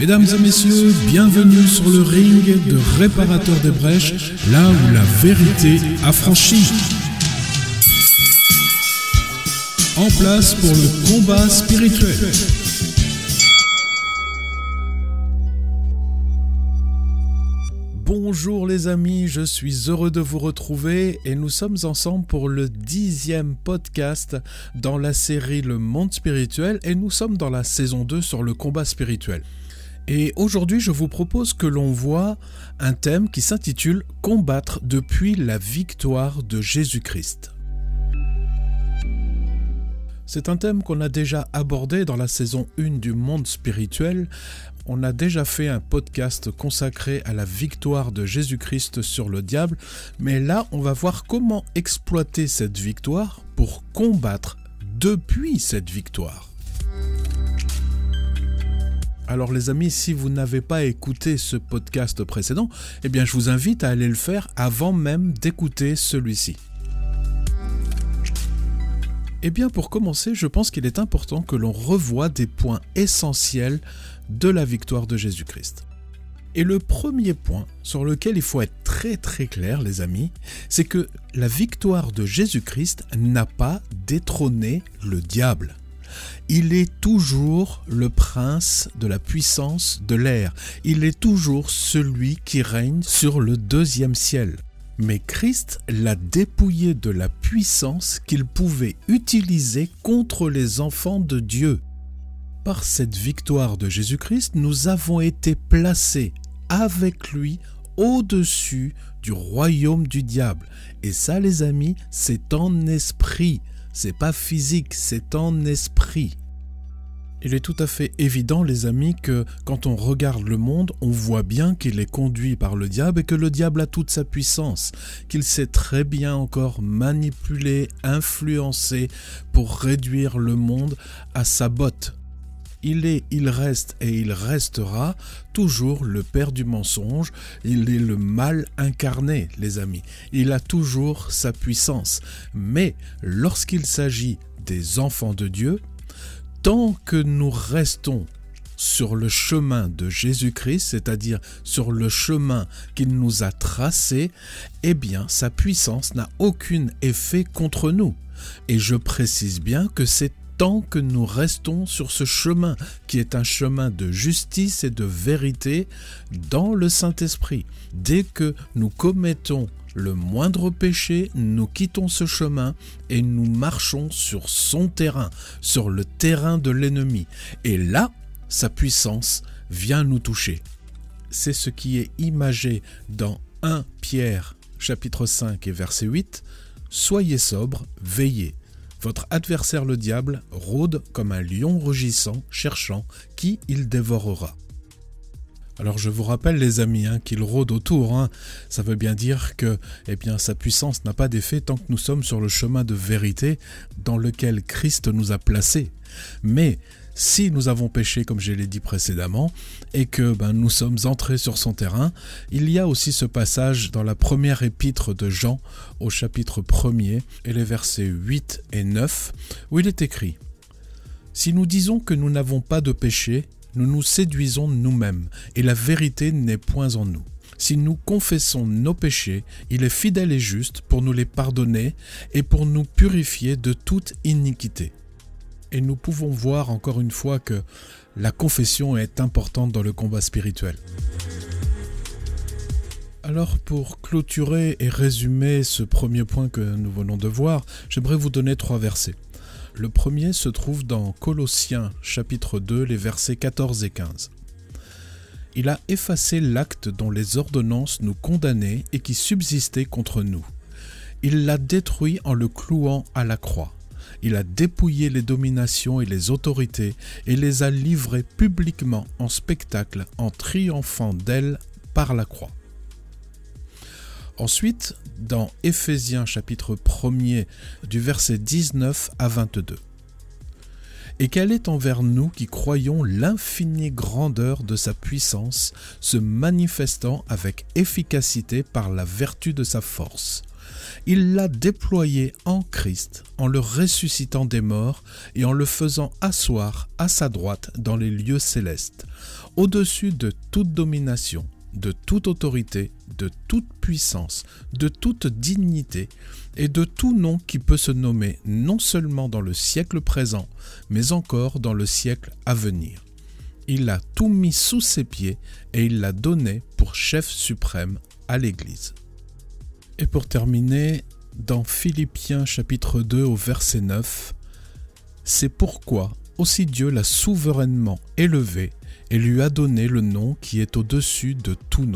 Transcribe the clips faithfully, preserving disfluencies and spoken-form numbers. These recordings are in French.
Mesdames et messieurs, bienvenue sur le ring de Réparateur des Brèches, là où la vérité a franchi. En place pour le combat spirituel. Bonjour les amis, je suis heureux de vous retrouver et nous sommes ensemble pour le dixième podcast dans la série Le Monde Spirituel et nous sommes dans la saison deux sur le combat spirituel. Et aujourd'hui, je vous propose que l'on voit un thème qui s'intitule « Combattre depuis la victoire de Jésus-Christ ». C'est un thème qu'on a déjà abordé dans la saison un du monde spirituel. On a déjà fait un podcast consacré à la victoire de Jésus-Christ sur le diable, mais là, on va voir comment exploiter cette victoire pour combattre depuis cette victoire. Alors les amis, si vous n'avez pas écouté ce podcast précédent, eh bien je vous invite à aller le faire avant même d'écouter celui-ci. Eh bien pour commencer, je pense qu'il est important que l'on revoie des points essentiels de la victoire de Jésus-Christ. Et le premier point sur lequel il faut être très très clair les amis, c'est que la victoire de Jésus-Christ n'a pas détrôné le diable. Il est toujours le prince de la puissance de l'air. Il est toujours celui qui règne sur le deuxième ciel. Mais Christ l'a dépouillé de la puissance qu'il pouvait utiliser contre les enfants de Dieu. Par cette victoire de Jésus-Christ, nous avons été placés avec lui au-dessus du royaume du diable. Et ça, les amis, c'est en esprit. C'est pas physique, c'est en esprit. Il est tout à fait évident, les amis, que quand on regarde le monde, on voit bien qu'il est conduit par le diable et que le diable a toute sa puissance, qu'il sait très bien encore manipuler, influencer pour réduire le monde à sa botte. Il est, il reste et il restera toujours le père du mensonge, il est le mal incarné, les amis. Il a toujours sa puissance. Mais lorsqu'il s'agit des enfants de Dieu, tant que nous restons sur le chemin de Jésus-Christ, c'est-à-dire sur le chemin qu'il nous a tracé, eh bien sa puissance n'a aucun effet contre nous. Et je précise bien que c'est tant que nous restons sur ce chemin, qui est un chemin de justice et de vérité dans le Saint-Esprit. Dès que nous commettons le moindre péché, nous quittons ce chemin et nous marchons sur son terrain, sur le terrain de l'ennemi. Et là, sa puissance vient nous toucher. C'est ce qui est imagé dans premier Pierre, chapitre cinq et verset huit. « Soyez sobres, veillez. Votre adversaire le diable rôde comme un lion rugissant, cherchant qui il dévorera. » Alors je vous rappelle les amis hein, qu'il rôde autour, hein. Ça veut bien dire que eh bien, sa puissance n'a pas d'effet tant que nous sommes sur le chemin de vérité dans lequel Christ nous a placés. Mais si nous avons péché, comme je l'ai dit précédemment, et que ben, nous sommes entrés sur son terrain, il y a aussi ce passage dans la première épître de Jean, au chapitre premier, et les versets huit et neuf, où il est écrit « Si nous disons que nous n'avons pas de péché, nous nous séduisons nous-mêmes, et la vérité n'est point en nous. Si nous confessons nos péchés, il est fidèle et juste pour nous les pardonner et pour nous purifier de toute iniquité. » Et nous pouvons voir encore une fois que la confession est importante dans le combat spirituel. Alors pour clôturer et résumer ce premier point que nous venons de voir, j'aimerais vous donner trois versets. Le premier se trouve dans Colossiens chapitre deux, les versets quatorze et quinze. « Il a effacé l'acte dont les ordonnances nous condamnaient et qui subsistait contre nous. Il l'a détruit en le clouant à la croix. Il a dépouillé les dominations et les autorités et les a livrées publiquement en spectacle en triomphant d'elles par la croix. » Ensuite, dans Éphésiens chapitre premier, du verset dix-neuf à vingt-deux. « Et qu'elle est envers nous qui croyons l'infinie grandeur de sa puissance, se manifestant avec efficacité par la vertu de sa force. Il l'a déployé en Christ, en le ressuscitant des morts et en le faisant asseoir à sa droite dans les lieux célestes, au-dessus de toute domination, de toute autorité, de toute puissance, de toute dignité et de tout nom qui peut se nommer non seulement dans le siècle présent, mais encore dans le siècle à venir. Il a tout mis sous ses pieds et il l'a donné pour chef suprême à l'Église. Et pour terminer, dans Philippiens chapitre deux au verset neuf, « C'est pourquoi aussi Dieu l'a souverainement élevé et lui a donné le nom qui est au-dessus de tout nom. »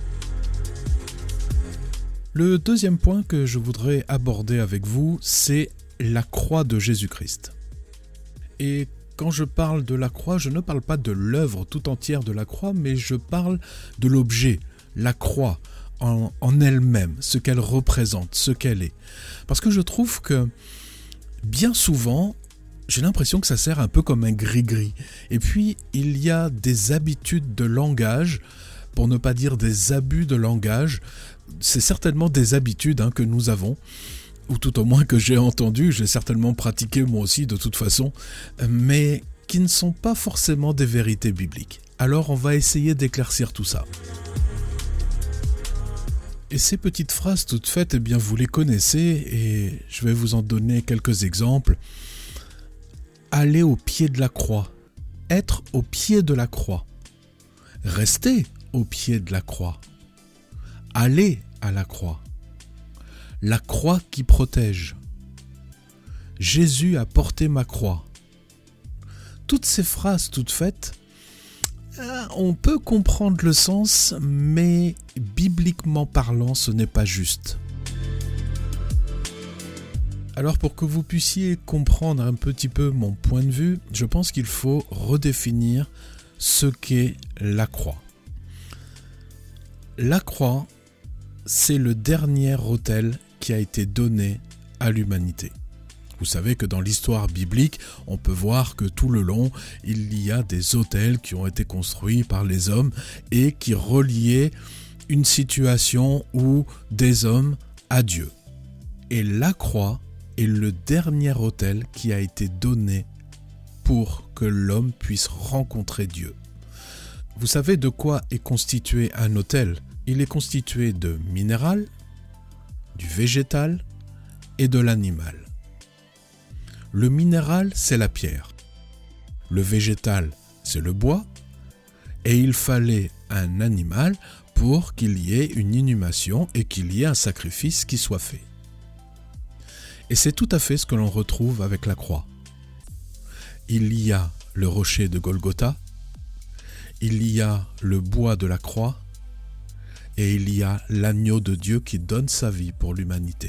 Le deuxième point que je voudrais aborder avec vous, c'est la croix de Jésus-Christ. Et quand je parle de la croix, je ne parle pas de l'œuvre tout entière de la croix, mais je parle de l'objet, la croix en, en elle-même, ce qu'elle représente, ce qu'elle est. Parce que je trouve que bien souvent, j'ai l'impression que ça sert un peu comme un gris-gris. Et puis, il y a des habitudes de langage, pour ne pas dire des abus de langage. C'est certainement des habitudes hein, que nous avons, ou tout au moins que j'ai entendu, j'ai certainement pratiqué moi aussi de toute façon, mais qui ne sont pas forcément des vérités bibliques. Alors on va essayer d'éclaircir tout ça. Et ces petites phrases toutes faites, eh bien vous les connaissez et je vais vous en donner quelques exemples. Aller au pied de la croix, être au pied de la croix, rester au pied de la croix, aller à la croix, la croix qui protège. Jésus a porté ma croix. Toutes ces phrases toutes faites, on peut comprendre le sens, mais bibliquement parlant, ce n'est pas juste. Alors pour que vous puissiez comprendre un petit peu mon point de vue, je pense qu'il faut redéfinir ce qu'est la croix. La croix, c'est le dernier autel qui a été donné à l'humanité. Vous savez que dans l'histoire biblique, on peut voir que tout le long, il y a des autels qui ont été construits par les hommes et qui reliaient une situation ou des hommes à Dieu. Et la croix est le dernier autel qui a été donné pour que l'homme puisse rencontrer Dieu. Vous savez de quoi est constitué un autel ? Il est constitué de minéral, du végétal et de l'animal. Le minéral, c'est la pierre. Le végétal, c'est le bois. Et il fallait un animal pour qu'il y ait une inhumation et qu'il y ait un sacrifice qui soit fait. Et c'est tout à fait ce que l'on retrouve avec la croix. Il y a le rocher de Golgotha, il y a le bois de la croix, et il y a l'agneau de Dieu qui donne sa vie pour l'humanité.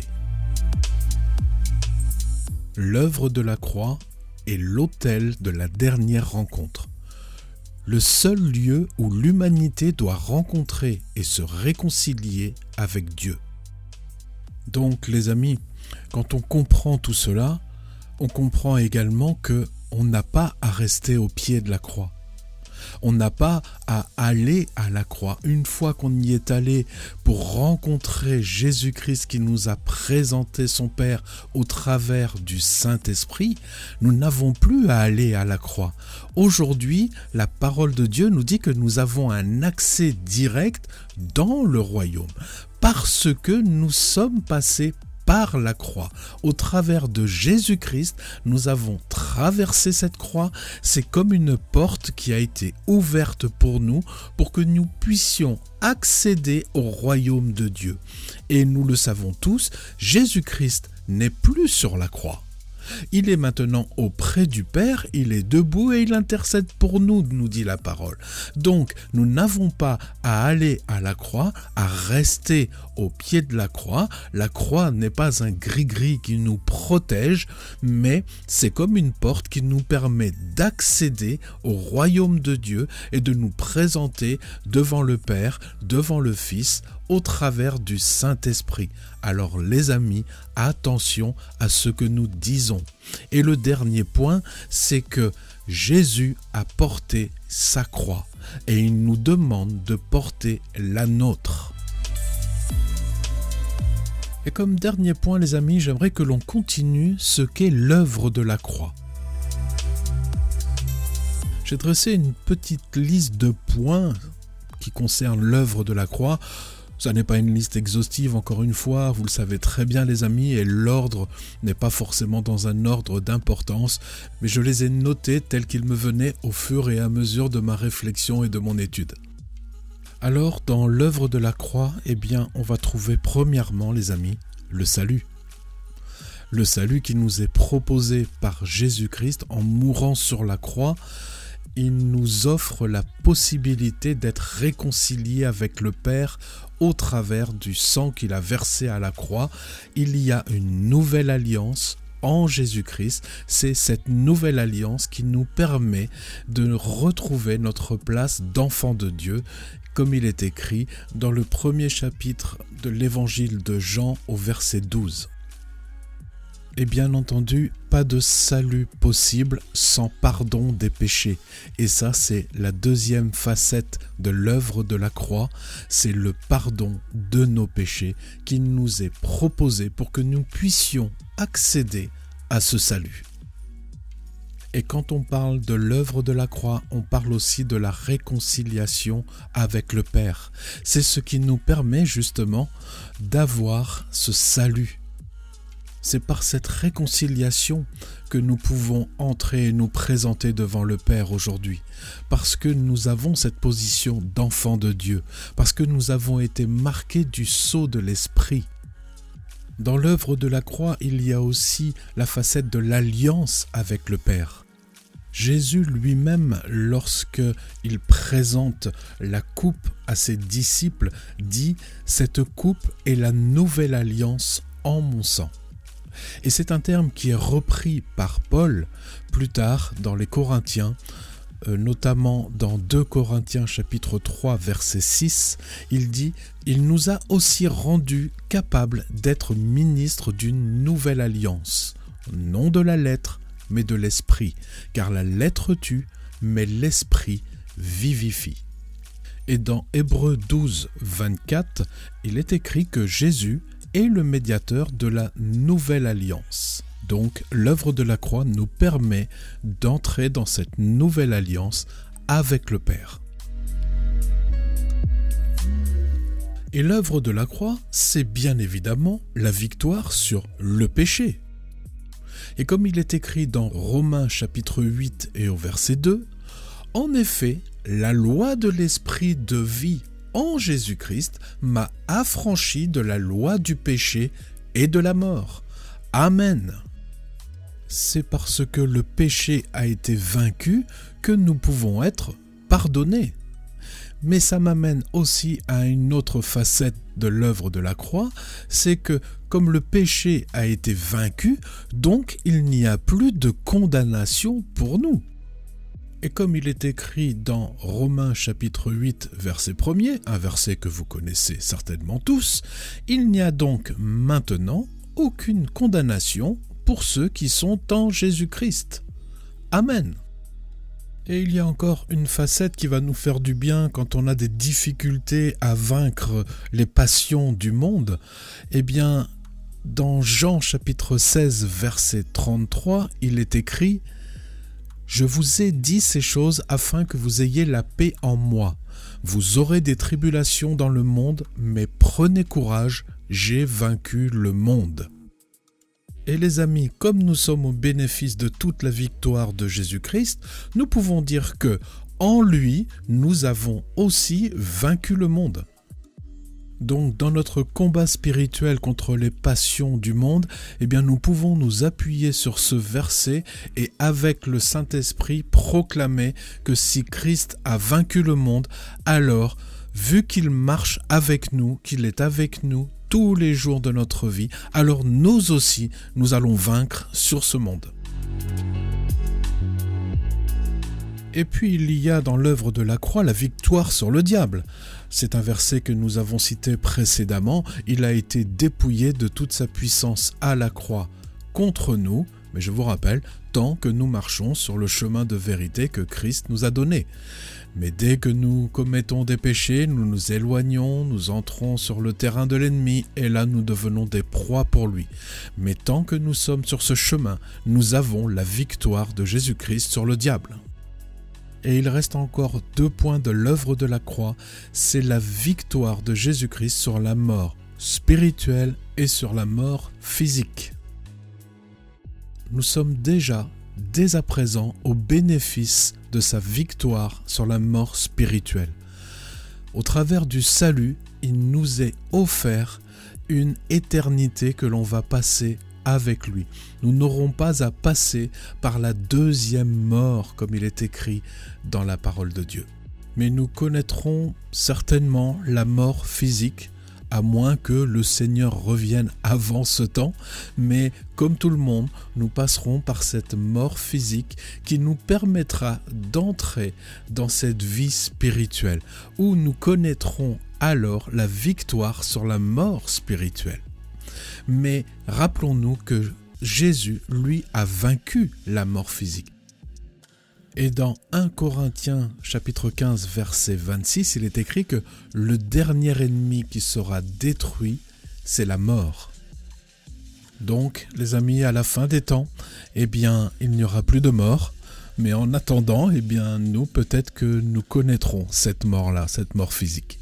L'œuvre de la croix est l'autel de la dernière rencontre. Le seul lieu où l'humanité doit rencontrer et se réconcilier avec Dieu. Donc les amis, quand on comprend tout cela, on comprend également que on n'a pas à rester au pied de la croix. On n'a pas à aller à la croix. Une fois qu'on y est allé pour rencontrer Jésus-Christ qui nous a présenté son Père au travers du Saint-Esprit, nous n'avons plus à aller à la croix. Aujourd'hui, la parole de Dieu nous dit que nous avons un accès direct dans le royaume parce que nous sommes passés par la croix. Au travers de Jésus-Christ, nous avons traversé cette croix. C'est comme une porte qui a été ouverte pour nous, pour que nous puissions accéder au royaume de Dieu. Et nous le savons tous, Jésus-Christ n'est plus sur la croix. Il est maintenant auprès du Père, il est debout et il intercède pour nous, nous dit la parole. Donc, nous n'avons pas à aller à la croix, à rester au pied de la croix. La croix n'est pas un gris-gris qui nous protège, mais c'est comme une porte qui nous permet d'accéder au royaume de Dieu et de nous présenter devant le Père, devant le Fils, au travers du Saint-Esprit. Alors les amis, attention à ce que nous disons. Et le dernier point, c'est que Jésus a porté sa croix et il nous demande de porter la nôtre. Et comme dernier point, les amis, j'aimerais que l'on continue ce qu'est l'œuvre de la croix. J'ai dressé une petite liste de points qui concernent l'œuvre de la croix. Ça n'est pas une liste exhaustive, encore une fois, vous le savez très bien les amis, et l'ordre n'est pas forcément dans un ordre d'importance, mais je les ai notés tels qu'ils me venaient au fur et à mesure de ma réflexion et de mon étude. Alors, dans l'œuvre de la croix, eh bien, on va trouver premièrement, les amis, le salut. Le salut qui nous est proposé par Jésus-Christ en mourant sur la croix. Il nous offre la possibilité d'être réconciliés avec le Père au travers du sang qu'il a versé à la croix. Il y a une nouvelle alliance en Jésus-Christ. C'est cette nouvelle alliance qui nous permet de retrouver notre place d'enfant de Dieu, comme il est écrit dans le premier chapitre de l'évangile de Jean au verset douze. Et bien entendu, pas de salut possible sans pardon des péchés. Et ça, c'est la deuxième facette de l'œuvre de la croix. C'est le pardon de nos péchés qui nous est proposé pour que nous puissions accéder à ce salut. Et quand on parle de l'œuvre de la croix, on parle aussi de la réconciliation avec le Père. C'est ce qui nous permet justement d'avoir ce salut. C'est par cette réconciliation que nous pouvons entrer et nous présenter devant le Père aujourd'hui, parce que nous avons cette position d'enfant de Dieu, parce que nous avons été marqués du sceau de l'Esprit. Dans l'œuvre de la croix, il y a aussi la facette de l'alliance avec le Père. Jésus lui-même, lorsqu'il présente la coupe à ses disciples, dit « Cette coupe est la nouvelle alliance en mon sang ». Et c'est un terme qui est repris par Paul plus tard dans les Corinthiens, euh, notamment dans deux Corinthiens chapitre trois verset six, il dit « Il nous a aussi rendus capables d'être ministres d'une nouvelle alliance, non de la lettre, mais de l'esprit, car la lettre tue, mais l'esprit vivifie. » Et dans Hébreux douze vingt-quatre, il est écrit que Jésus est le médiateur de la nouvelle alliance. Donc l'œuvre de la croix nous permet d'entrer dans cette nouvelle alliance avec le Père. Et l'œuvre de la croix, c'est bien évidemment la victoire sur le péché. Et comme il est écrit dans Romains chapitre huit et au verset deux, en effet, la loi de l'esprit de vie en Jésus-Christ m'a affranchi de la loi du péché et de la mort. Amen. C'est parce que le péché a été vaincu que nous pouvons être pardonnés. Mais ça m'amène aussi à une autre facette de l'œuvre de la croix, c'est que comme le péché a été vaincu, donc il n'y a plus de condamnation pour nous. Et comme il est écrit dans Romains chapitre huit verset premier, un verset que vous connaissez certainement tous, il n'y a donc maintenant aucune condamnation pour ceux qui sont en Jésus-Christ. Amen. Et il y a encore une facette qui va nous faire du bien quand on a des difficultés à vaincre les passions du monde. Eh bien, dans Jean chapitre seize verset trente-trois, il est écrit « Je vous ai dit ces choses afin que vous ayez la paix en moi. Vous aurez des tribulations dans le monde, mais prenez courage, j'ai vaincu le monde. » Et les amis, comme nous sommes au bénéfice de toute la victoire de Jésus-Christ, nous pouvons dire que, en lui, nous avons aussi vaincu le monde. Donc, dans notre combat spirituel contre les passions du monde, eh bien, nous pouvons nous appuyer sur ce verset et avec le Saint-Esprit proclamer que si Christ a vaincu le monde, alors, vu qu'il marche avec nous, qu'il est avec nous tous les jours de notre vie, alors nous aussi, nous allons vaincre sur ce monde. Et puis il y a dans l'œuvre de la croix la victoire sur le diable. C'est un verset que nous avons cité précédemment. Il a été dépouillé de toute sa puissance à la croix contre nous, mais je vous rappelle, tant que nous marchons sur le chemin de vérité que Christ nous a donné. Mais dès que nous commettons des péchés, nous nous éloignons, nous entrons sur le terrain de l'ennemi et là nous devenons des proies pour lui. Mais tant que nous sommes sur ce chemin, nous avons la victoire de Jésus-Christ sur le diable. Et il reste encore deux points de l'œuvre de la croix, c'est la victoire de Jésus-Christ sur la mort spirituelle et sur la mort physique. Nous sommes déjà, dès à présent, au bénéfice de sa victoire sur la mort spirituelle. Au travers du salut, il nous est offert une éternité que l'on va passer avec lui. Nous n'aurons pas à passer par la deuxième mort, comme il est écrit dans la parole de Dieu. Mais nous connaîtrons certainement la mort physique, à moins que le Seigneur revienne avant ce temps, mais comme tout le monde, nous passerons par cette mort physique qui nous permettra d'entrer dans cette vie spirituelle, où nous connaîtrons alors la victoire sur la mort spirituelle. Mais rappelons-nous que Jésus, lui, a vaincu la mort physique. Et dans premier Corinthiens chapitre quinze verset vingt-six, il est écrit que le dernier ennemi qui sera détruit, c'est la mort. Donc, les amis, à la fin des temps, eh bien, il n'y aura plus de mort. Mais en attendant, eh bien, nous, peut-être que nous connaîtrons cette mort-là, cette mort physique.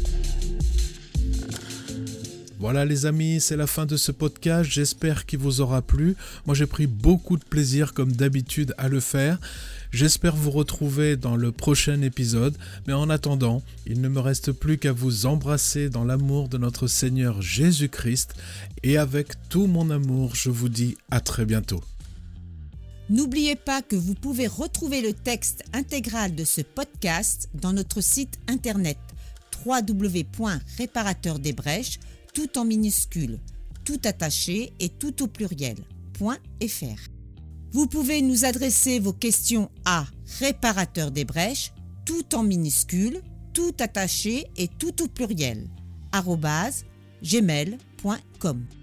Voilà les amis, c'est la fin de ce podcast, j'espère qu'il vous aura plu. Moi j'ai pris beaucoup de plaisir comme d'habitude à le faire. J'espère vous retrouver dans le prochain épisode, mais en attendant, il ne me reste plus qu'à vous embrasser dans l'amour de notre Seigneur Jésus-Christ et avec tout mon amour, je vous dis à très bientôt. N'oubliez pas que vous pouvez retrouver le texte intégral de ce podcast dans notre site internet w w w point réparateur des brèches tout en minuscules, tout attaché et tout au pluriel, .fr. Vous pouvez nous adresser vos questions à réparateur des brèches, tout en minuscules, tout attaché et tout au pluriel, arobase gmail point com.